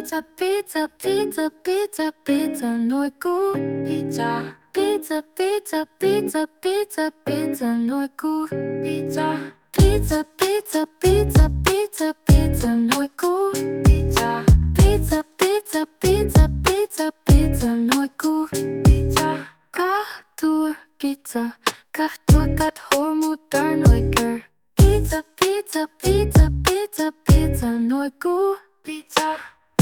pizza, pizza, pizza, pizza, pizza, nồi cú. Pizza, pizza, pizza, pizza, pizza, pizza, nồi cú. Pizza, pizza, pizza, pizza, pizza, pizza, nồi cú. Pizza, pizza, pizza, pizza, pizza, pizza, nồi cú. Pizza, Kartur pizza, Kartur cắt hố một tờ nồi cờ. Pizza, pizza, pizza, pizza, pizza, nồi cú. Pizza.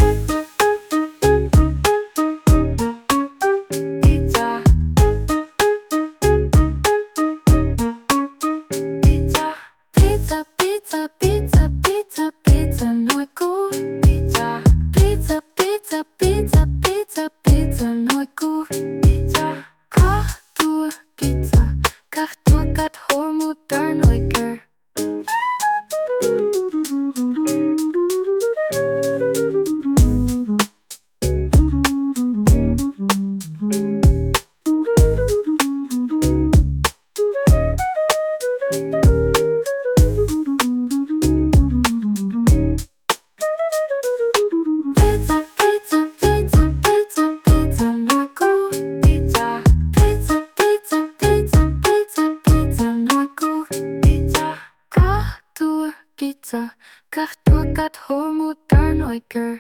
Pizza. Pizza. Pizza, pizza, pizza, pizza, pizza, nồi cú. Pizza. Pizza, pizza, pizza, pizza, pizza, nồi cú. Pizza. Kartur pizza, Kartur cắt hố một tờ nồi cờ. Pizza, Kartur cắt hố một tờ nồi cờ.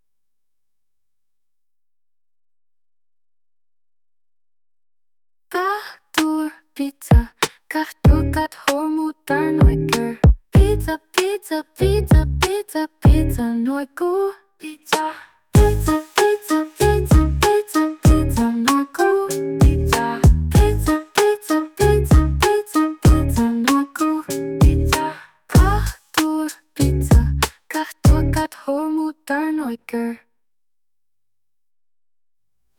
Kartur pizza, Kartur cắt hố một tờ nồi cờ. Pizza, pizza, pizza, pizza, pizza, nồi cú. Pizza, pizza, pizza, pizza, pizza, pizza, nồi cú. Pizza, pizza, pizza, pizza, pizza, pizza, nồi cú. Pizza, Kartur pizza, Kartur cắt hố một tờ nồi cờ.